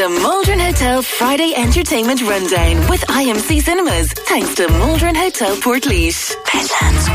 The Maldron Hotel Friday Entertainment Rundown with IMC Cinemas. Thanks to Maldron Hotel Portlaoise. Midlands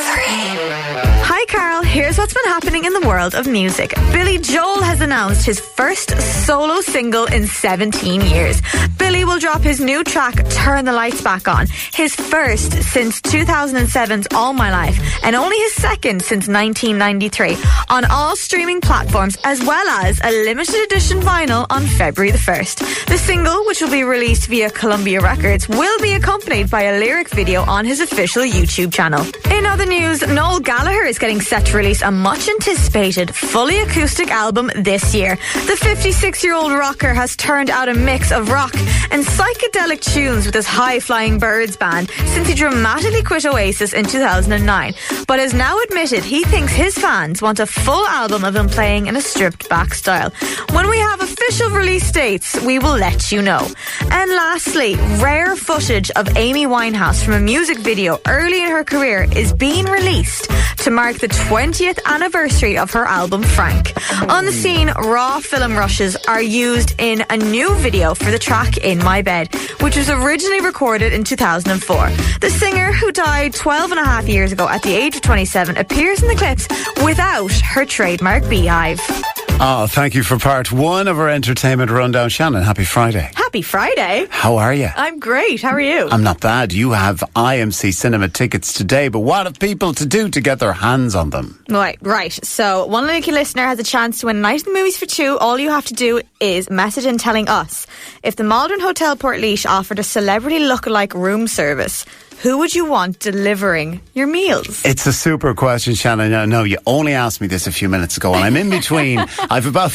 103. Hi Carol, here's what's been happening in the world of music. Billy Joel has announced his first solo single in 17 years. Billy will drop his new track, Turn the Lights Back On, his first since 2007's All My Life, and only his second since 1993, on all streaming platforms, as well as a limited edition vinyl on February the 1st. The single, which will be released via Columbia Records, will be accompanied by a lyric video on his official YouTube channel. In other news, Noel Gallagher is getting set to release a much anticipated fully acoustic album this year. The 56-year-old rocker has turned out a mix of rock and psychedelic tunes with his High Flying Birds band since he dramatically quit Oasis in 2009, but has now admitted he thinks his fans want a full album of him playing in a stripped back style. When we have official release dates, we will let you know. And lastly, rare footage of Amy Winehouse from a music video early in her career is being released to mark the 20th anniversary of her album Frank. On the scene, raw film rushes are used in a new video for the track In My Bed, which was originally recorded in 2004. The singer, who died 12 and a half years ago at the age of 27, appears in the clips without her trademark beehive. Oh, thank you for part one of our entertainment rundown. Shannon, happy Friday. Happy Friday. How are you? I'm great. How are you? I'm not bad. You have IMC Cinema tickets today, but what have people to do to get their hands on them? Right. So, one lucky listener has a chance to win a night in the movies for two. All you have to do is message in telling us if the Maldron Hotel Portlaoise offered a celebrity lookalike room service, who would you want delivering your meals? It's a super question, Shannon. No, you only asked me this a few minutes ago, and I'm in between. I've about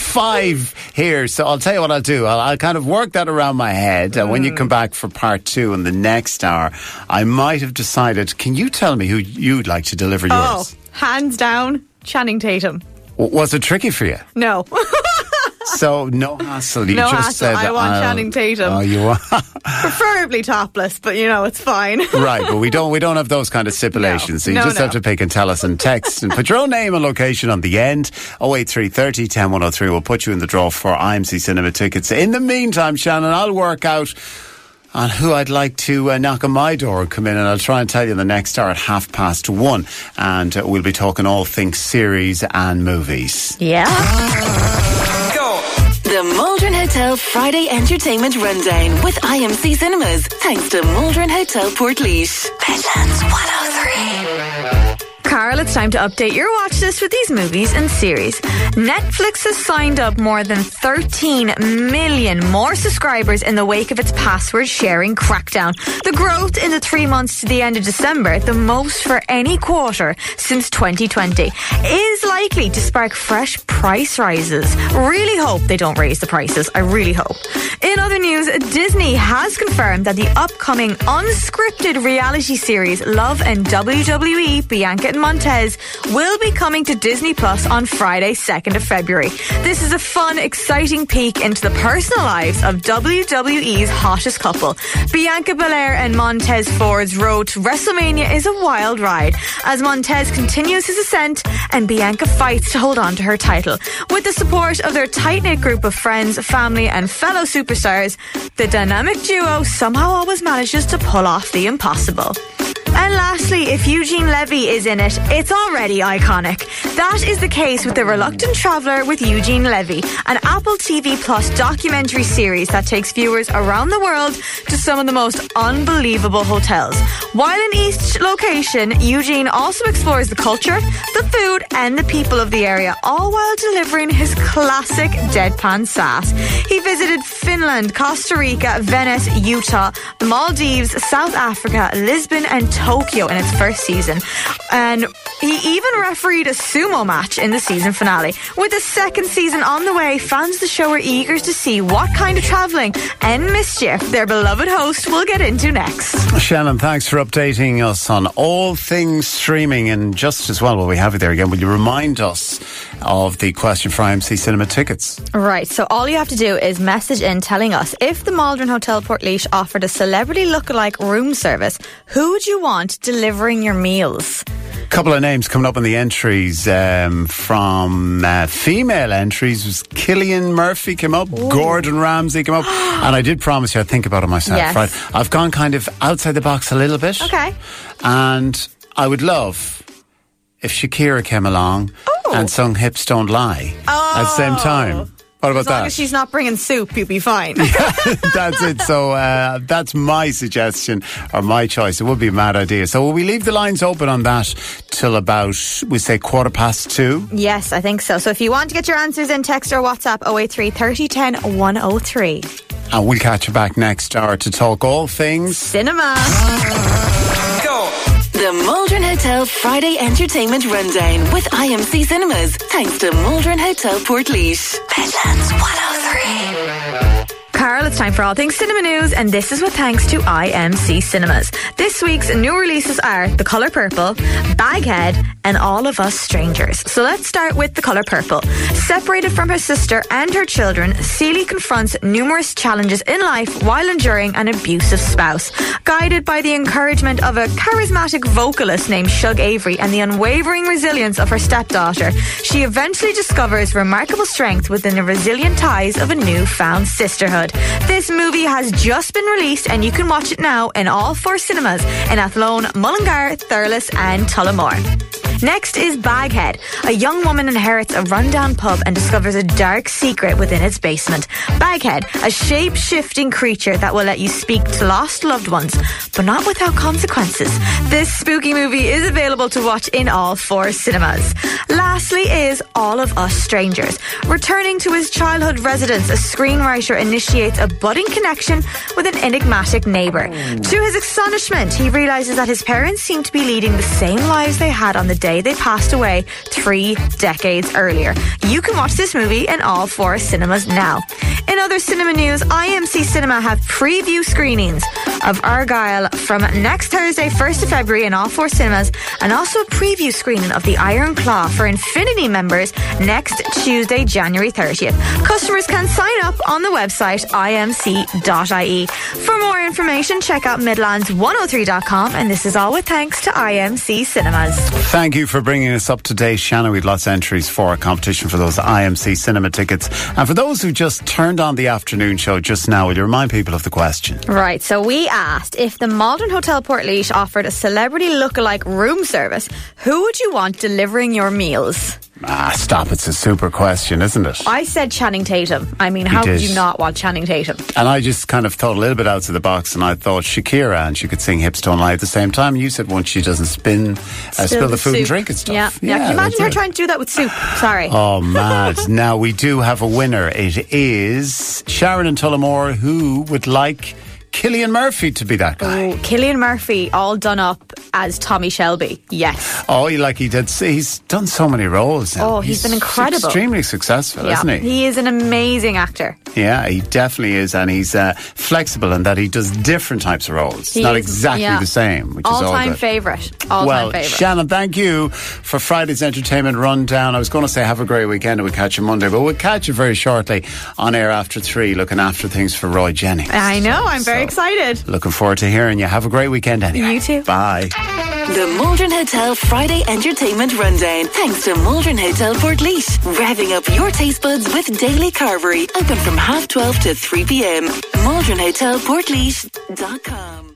5 here, so I'll tell you what I'll do. I'll kind of work that around my head. When you come back for part two in the next hour, I might have decided. Can you tell me who you'd like to deliver yours? Oh, hands down, Channing Tatum. Was it tricky for you? No. So, no hassle. You no just hassle. said, I want Channing Tatum. Oh, you want? Preferably topless, but it's fine. Right, but we don't have those kind of stipulations. So you just have to pick and tell us and text and put your own name and location on the end. 08330 10103 will put you in the draw for IMC Cinema tickets. In the meantime, Shannon, I'll work out on who I'd like to knock on my door and come in, and I'll try and tell you in the next hour at 1:30. And we'll be talking all things series and movies. Yeah. The Maldron Hotel Friday Entertainment Rundown with IMC Cinemas. Thanks to Maldron Hotel Portlaoise. Midlands 103. Carl, it's time to update your watch list with these movies and series. Netflix has signed up more than 13 million more subscribers in the wake of its password sharing crackdown. The growth in the 3 months to the end of December, the most for any quarter since 2020, is likely to spark fresh price rises. Really hope they don't raise the prices. I really hope. In other news, Disney has confirmed that the upcoming unscripted reality series Love and WWE, Bianca and Montez, will be coming to Disney Plus on Friday, 2nd of February. This is a fun, exciting peek into the personal lives of WWE's hottest couple. Bianca Belair and Montez Ford's road to WrestleMania is a wild ride as Montez continues his ascent and Bianca fights to hold on to her title. With the support of their tight-knit group of friends, family and fellow superstars, the dynamic duo somehow always manages to pull off the impossible. And lastly, if Eugene Levy is in it, it's already iconic. That is the case with The Reluctant Traveller with Eugene Levy, an Apple TV Plus documentary series that takes viewers around the world to some of the most unbelievable hotels. While in each location, Eugene also explores the culture, the food and the people of the area, all while delivering his classic deadpan sass. He visited Finland, Costa Rica, Venice, Utah, the Maldives, South Africa, Lisbon and Tokyo in its first season, and he even refereed a sumo match in the season finale. With the second season on the way, fans of the show are eager to see what kind of travelling and mischief their beloved host will get into next. Shannon, thanks for updating us on all things streaming, and just as well while we have you there again, will you remind us of the question for IMC Cinema tickets? Right, so all you have to do is message in telling us if the Maldron Hotel Portlaoise offered a celebrity lookalike room service, who would you want delivering your meals? Couple of names coming up in the entries from female entries was Cillian Murphy came up, Ooh. Gordon Ramsay came up, and I did promise you I'd think about it myself. Yes. Right, I've gone kind of outside the box a little bit. Okay. And I would love if Shakira came along and sung "Hips Don't Lie" at the same time. What about that? As long as she's not bringing soup, you'll be fine. That's it. So that's my suggestion or my choice. It would be a mad idea. So will we leave the lines open on that till about, we say 2:15? Yes, I think so. So if you want to get your answers in, text or WhatsApp 083 30 10 103. And we'll catch you back next hour to talk all things cinema. Go! The Maldron Hotel Friday Entertainment Rundown with IMC Cinemas. Thanks to Maldron Hotel Portlaoise. Midlands 103. Carl, it's time for all things cinema news, and this is with thanks to IMC Cinemas. This week's new releases are The Colour Purple, Baghead, and All of Us Strangers. So let's start with The Colour Purple. Separated from her sister and her children, Celie confronts numerous challenges in life while enduring an abusive spouse. Guided by the encouragement of a charismatic vocalist named Shug Avery and the unwavering resilience of her stepdaughter, she eventually discovers remarkable strength within the resilient ties of a newfound sisterhood. This movie has just been released and you can watch it now in all 4 cinemas in Athlone, Mullingar, Thurles and Tullamore. Next is Baghead. A young woman inherits a rundown pub and discovers a dark secret within its basement. Baghead, a shape-shifting creature that will let you speak to lost loved ones, but not without consequences. This spooky movie is available to watch in all 4 cinemas. Lastly is All of Us Strangers. Returning to his childhood residence, a screenwriter initiates a budding connection with an enigmatic neighbour. To his astonishment, he realises that his parents seem to be leading the same lives they had on the day they passed away 3 decades earlier. You can watch this movie in all 4 cinemas now. In other cinema news, IMC Cinema have preview screenings of Argylle from next Thursday, 1st of February in all 4 cinemas, and also a preview screening of The Iron Claw for Infinity members next Tuesday, January 30th. Customers can sign up on the website imc.ie. For more information, check out midlands103.com, and this is all with thanks to IMC Cinemas. Thank you for bringing us up to date, Shannon. We had lots of entries for a competition for those IMC cinema tickets. And for those who just turned on the afternoon show just now, will you remind people of the question? Right, so we asked if the Maldron Hotel Portlaoise offered a celebrity lookalike room service, who would you want delivering your meals? Stop. It's a super question, isn't it? I said Channing Tatum. I mean, how could you not want Channing Tatum? And I just kind of thought a little bit outside the box, and I thought Shakira, and she could sing Hips Don't Lie at the same time. You said once she doesn't spill the food and drink and stuff. Yeah. Can you imagine her trying to do that with soup? Sorry. Oh, mad. Now, we do have a winner. It is Sharon in Tullamore, who would like Cillian Murphy to be that guy. Oh, Cillian Murphy all done up as Tommy Shelby. Yes. Oh, he's done so many roles now. Oh, he's been incredible. Extremely successful, isn't he? He is an amazing actor. Yeah, he definitely is, and he's flexible in that he does different types of roles. Not exactly the same, which is all all-time good. favourite. Well, Shannon, thank you for Friday's entertainment rundown. I was going to say have a great weekend and we'll catch you Monday, but we'll catch you very shortly on air after 3, looking after things for Roy Jennings. I know, I'm very excited. Looking forward to hearing you. Have a great weekend anyway. You too. Bye. The Maldron Hotel Friday Entertainment Rundown. Thanks to Maldron Hotel Portlaoise. Revving up your taste buds with daily carvery. Open from 12:30 to 3 p.m. MaldronHotelPortlaoise.com